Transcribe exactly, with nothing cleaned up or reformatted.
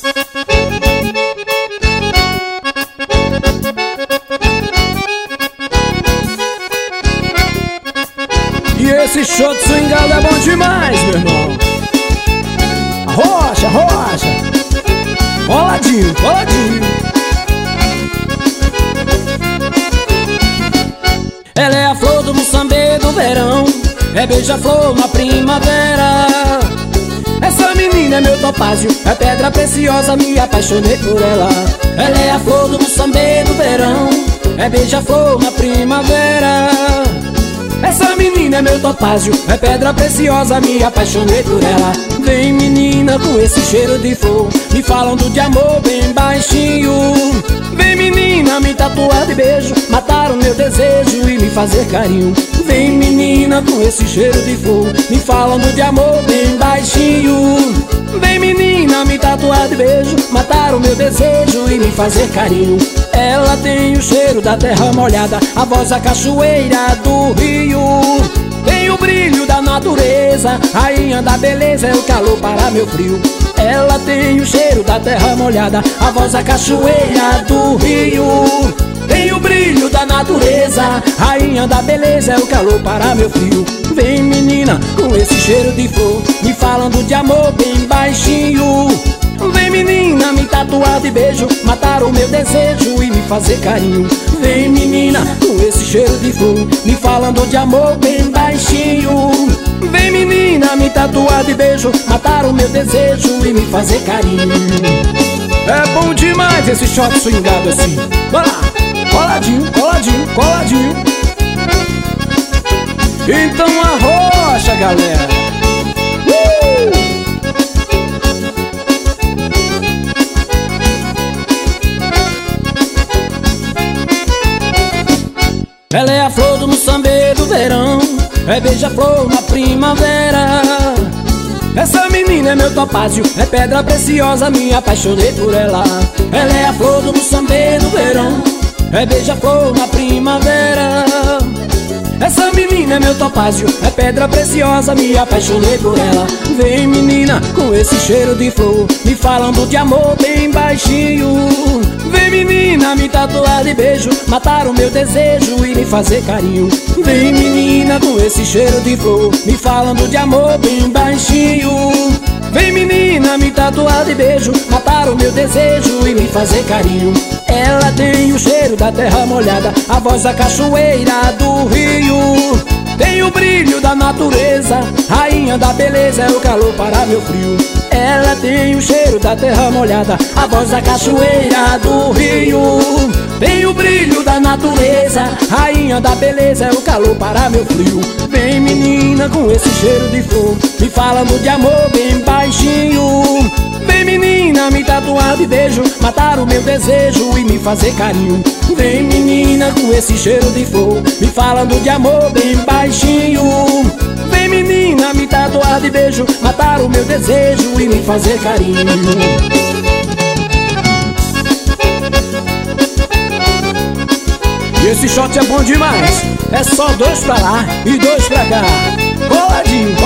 E esse show de swingado é bom demais, meu irmão. Rocha, rocha, coladinho, coladinho. Ela é a flor do Moçambique do verão, é beija-flor na primavera. Essa menina é meu topázio, é pedra preciosa, me apaixonei por ela. Ela é a flor do Moçambique do verão, é beija-flor na primavera. Essa menina é meu topázio, é pedra preciosa, me apaixonei por ela. Vem menina com esse cheiro de flor, me falando de amor bem baixinho. Vem menina me tatuar de beijo, matar o meu desejo e me fazer carinho. Vem menina com esse cheiro de flor, me falando de amor bem baixinho. Vem menina me tatuar de beijo, matar o meu desejo e me fazer carinho. Ela tem o cheiro da terra molhada, a voz da cachoeira do rio. Tem o brilho da natureza, rainha da beleza, é o calor para meu frio. Ela tem o cheiro da terra molhada, a voz da cachoeira do rio. Tem o brilho da natureza, rainha da beleza, é o calor para meu frio. Vem menina com esse cheiro de flor, me falando de amor bem baixinho. Vem menina me tatuar de beijo, matar o meu desejo e me fazer carinho. Vem menina com esse cheiro de flor, me falando de amor bem baixinho. Vem menina me tatuar de beijo, matar o meu desejo e me fazer carinho. É bom demais esse shot swingado assim. Bora lá, coladinho, coladinho, coladinho. Então arrocha, galera. uh! Ela é a flor do Moçambique do verão, é beija-flor na primavera. Essa menina é meu topázio, é pedra preciosa, me apaixonei por ela. Ela é a flor do Moçambique do verão, é beija-flor na primavera. Essa menina é meu topázio, é pedra preciosa, me apaixonei por ela. Vem menina com esse cheiro de flor, me falando de amor bem baixinho. Vem menina me tatuar de beijo, matar o meu desejo e me fazer carinho. Vem menina com esse cheiro de flor, me falando de amor bem baixinho. Vem menina me tatuar de beijo, matar o meu desejo e me fazer carinho. Ela tem o cheiro da terra molhada, a voz da cachoeira do rio. Tem o brilho da natureza, rainha da beleza, é o calor para meu frio. Ela tem o cheiro da terra molhada, a voz da cachoeira do rio. Tem o brilho da natureza, rainha da beleza, é o calor para meu frio. Vem menina com esse cheiro de flor, me falando de amor bem baixinho. Vem menina me tatuar de beijo, matar o meu desejo e me fazer carinho. Vem menina com esse cheiro de flor, me falando de amor bem baixinho. Vem menina me tatuar de beijo, matar o meu desejo e me fazer carinho. E esse shot é bom demais, é só dois pra lá e dois pra cá. Coladinho,